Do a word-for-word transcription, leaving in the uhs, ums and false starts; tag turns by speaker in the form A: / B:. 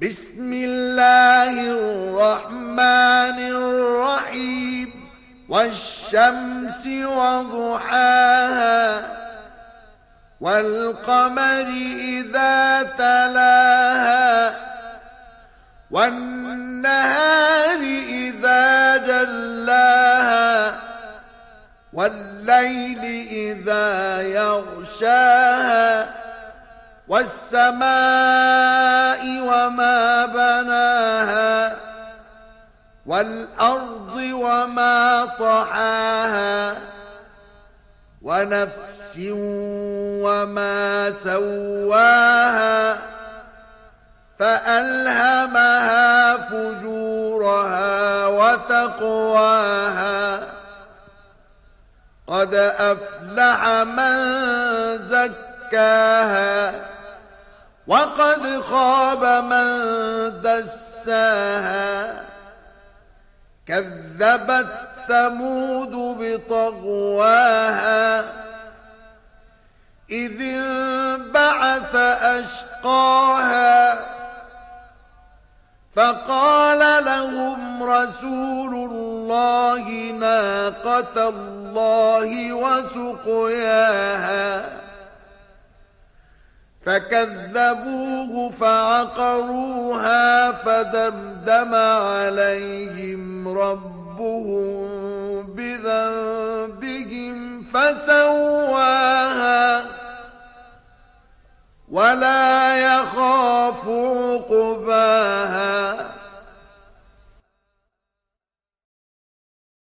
A: بسم الله الرحمن الرحيم والشمس وضحاها والقمر إذا تلاها والنهار إذا جلاها والليل إذا يغشاها والسماء وما بناها والأرض وما طحاها ونفس وما سواها فألهمها فجورها وتقواها قد أفلح من زكاها وقد خاب من دساها كذبت ثمود بطغواها إذ انبعث أشقاها فقال لهم رسول الله ناقة الله وسقياها فكذبوه فعقروها فدمدم عليهم ربهم بذنبهم فسواها ولا يخاف عقباها